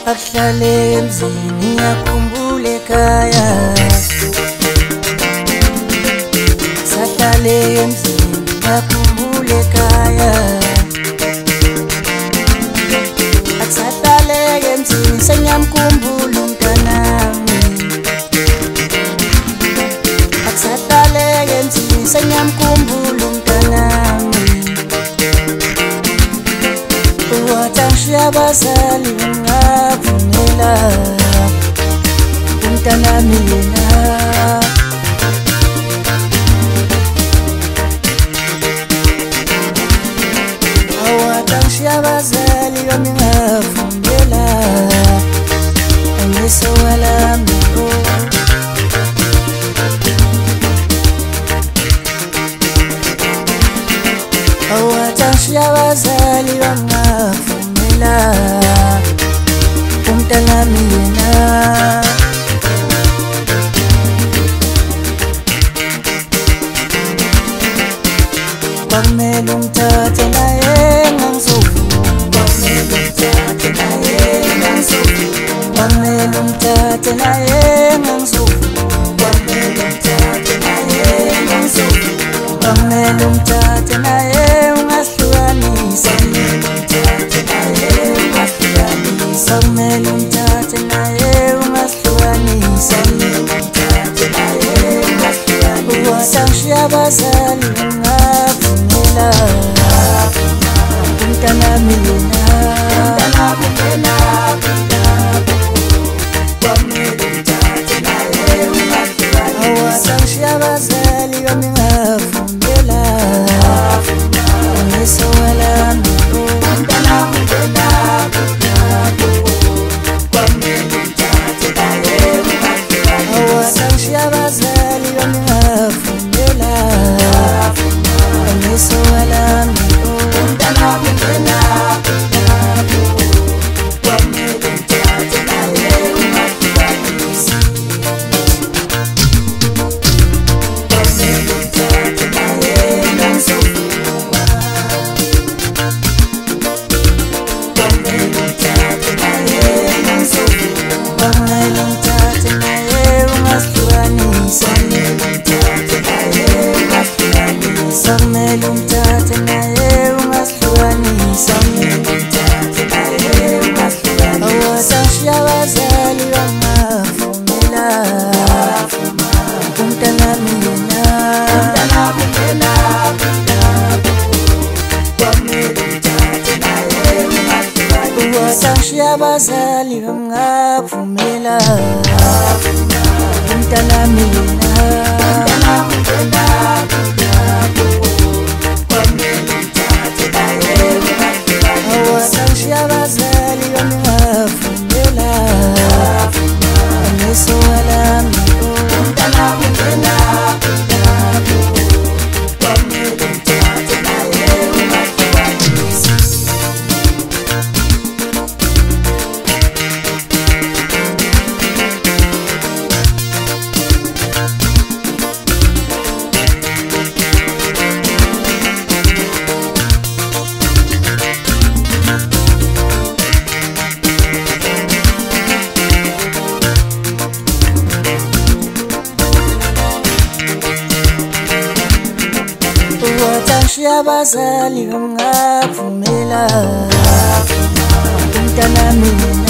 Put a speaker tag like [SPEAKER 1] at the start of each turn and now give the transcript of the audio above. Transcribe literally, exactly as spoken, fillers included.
[SPEAKER 1] Ahlale emzini akhumbule ekhaya, sahlale emzini akhumbule ekhaya, akusahlale emzini senyamkhumbula umntanami, akusahlale emzini senyamkhumbula umntanami. Watashiya abazali ngavumela umntanami yena, watashiya abazali bami ngavumela angisowalami. Watashiya abazali bami ngavumela umntanami yena, kwamele umthathe naye ngangizovuma, kwamele umthathe naye ngangizovuma, kwamele umthathe naye ngangizovuma, kwamele umthathe naye ungahlukanisa, kumele umthathe naye ungahlukanisa, watashiya abazali ngavumela umntanami yena, watashiya abazali bami ngavumela angisowalami. Watashiya abazali bami ngavumela angisowalami. Kumele umthathe naye ungahlukanisa, watashiya abazali bangavumela umntanami yena, watashiya abazali bangavumela umntanami yena, watashiya abazali bami ngavumela angisowalami. Watashiya abazali bami ngavumela umntanami yena.